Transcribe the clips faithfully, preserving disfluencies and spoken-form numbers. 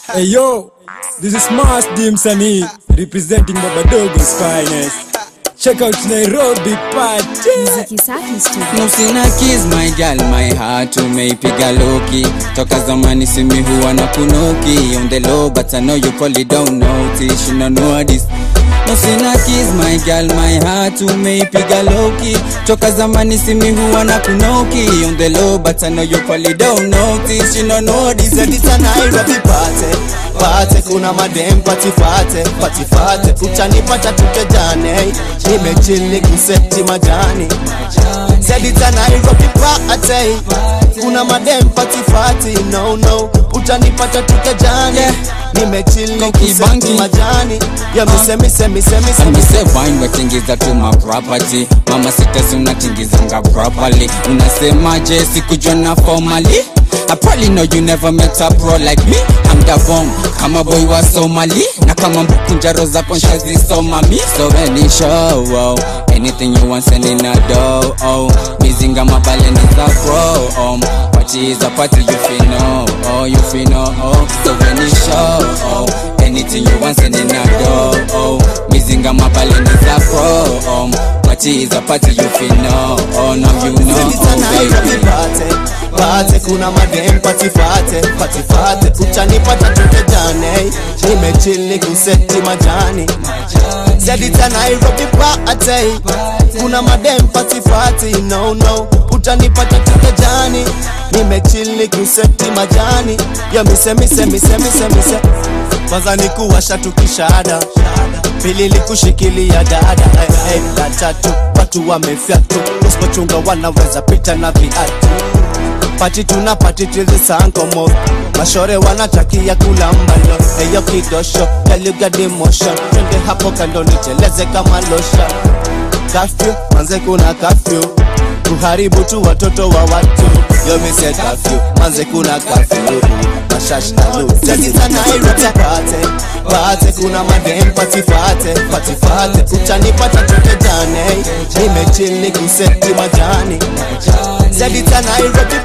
Hey yo, this is Mas Dimsani representing Baba Dogo's finest. Check out Nairobi party. Muziki Safi Studio. Nusina kiss my girl, my heart umeipiga loki. Toka zamani simi huwa na kunoki. On the low but I know you probably don't notice. You don't know this. Nusina kiss my girl, my heart umeipiga loki. Toka zamani simi huwa na kunoki. On the low but I know you probably don't notice. You don't know this. It's a Nairobi party. Party kuna madem party fate, party fate. Utanipata tukejane. Nimechili kuseti majani. Said it's a Nairobi party. Kuna madem party fate. No no. Utanipata tukejane. Nimechili kuseti majani. Yeah, me say me say me say me say me say wine watingiza to my property. Mama sita suna tingizanga properly. Unasema je sikujona formally. I probably know you never met a pro like me. I'm the bomb, kama boy wa Somali. Na kama mbukunja roza conscious so mami. So any show, oh, anything you want send in a dough, oh. Mizinga mabale niza pro, um. Party is a party you feel no, oh, you feel no, oh. So any show, oh, anything you want send in a dough, oh. Mizinga mabale niza pro, um. Party is a party you feel no, oh, now you know, oh, baby. Party kuna madem party fate, party fate. Utanipata tukejane. Nimechili kuseti majani. Said it's a Nairobi party. Kuna madem party fate. No no. Utanipata tukejane. Nimechili kuseti majani. Yeah, me say me say me say me say me say. Kwanza ni kuwasha tukishada. Pili ni kushikilia dada. Hey, hey, la tatu watu wamefyatu. Usipochunga wanaweza pita na viatu. Party tuna party till the sun come up. Mashore wanatakia kulamba lo. Eyo kidosho, tell you got the motion. Twende hapo kando niteleze kama losha. Curfew, manze kuna curfew. Kuharibu tu watoto wa watu. Yo me say curfew, manze kuna curfew. Mashash na loot. It's a Nairobi party. Party kuna madem party fate, party fate. Utanipata tukejane. Nimechili kuseti majani. Said it's a Nairobi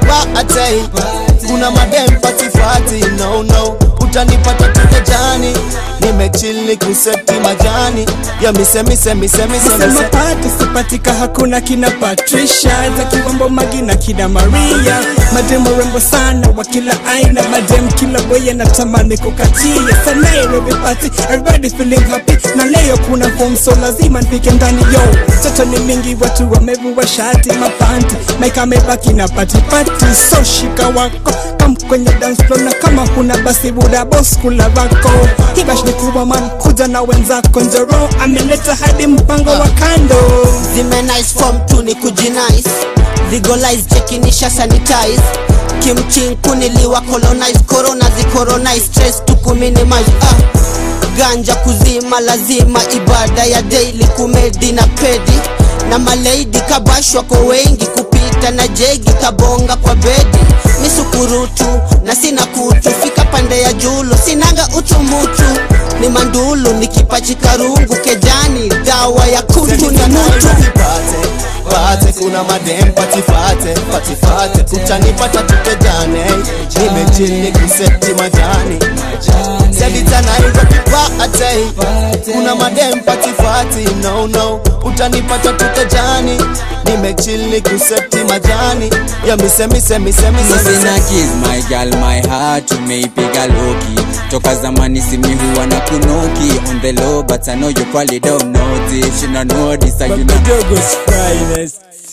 party. Kuna madem party fate. No no. Utanipata tukejani. Nimechili kuseti majani. Yeah, me say me say me say me say me say. Party sipatika hakuna kina Patricia. Za kiwambo magina kina Maria. Madem warembo sana wa kila aina. Madem kila boye na tamani kukatia. Sa Nairobi party, everybody's feeling happy. Na leo kuna form so lazima nipike ndani yo. Toto ni mingi watu wamevua shati mapanti. Maika mebaki na party party. So shika wako kam kwenye dance floor. Na kama kuna basi buda boss kula vako. Hibash ni kubwa man kuja na wenzako njoro. Ameleta hadi mpango wa kando. Zime nice form tu ni kujinice. Legalize chekinisha sanitize. Kimching kuniliwa colonize. Corona zi coronize. Stress tu kuminimize. Ah, ganja kuzima lazima. Ibada ya daily kumedi na pedi. Na malady kabashwa kwa wengi. Kupita na jegi kabonga kwa bedi. Misukurutu na sina kutu. Fika pande ya julu sinanga utumutu. Ni mandulu ni kipachi karungu kejani. Dawa ya kutu ni mutu. Party kuna madem party fate, party fate. Utanipata tukejane. Nimechili kuseti majani. Said it's a Nairobi party. Kuna madem party fate. No no. Utanipata tukejani. Nimechili kuseti majani. Yeah, me say me say me say me say. Nusina kiss my girl, my heart umeipiga loki. Toka zamani simi huwa na kunoki. On the low but I know you probably don't notice. You don't know this, you know Baba Dogo's finest.